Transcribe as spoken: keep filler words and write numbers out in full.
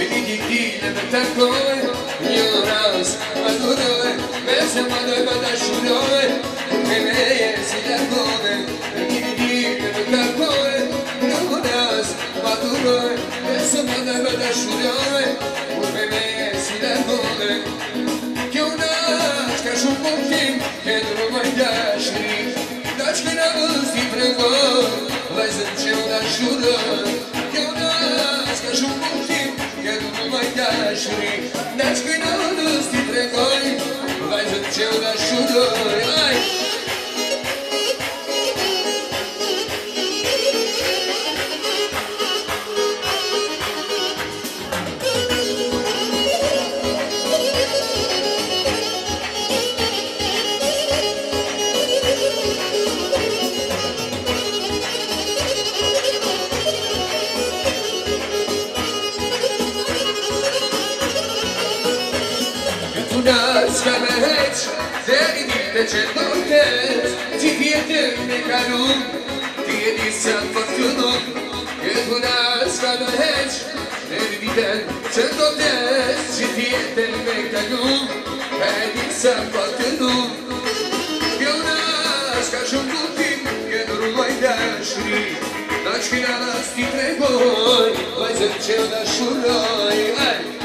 Viditine me takoj, një ras aduroj, me se ma doj ma dashuroj, me me je si largove. Viditine me takoj, një ras aduroj, me se ma doj ma dashuroj, me me je si largove. Kjo nash ka shumë kuptim, ke drumaj dashuri, dash këna vës ti pregoj, vajzën që u dashuroj. Kjo nash ka shumë kuptim, ke drumaj dashuri, dash këna vës ti pregoj, vajzën që u dashuroj. S'ka me heq, deri vite që do t'es, që vjetën me kalun, ti e di se atë fortunun. Këtu na s'ka me heq, deri vitën që do t'es, që vjetën me kalun, e di se atë fortunun. Kjo na s'ka shumë kuptim, këtu rrumaj dashuri, na që kina nas ti tregoj, vajzën që dashuroj.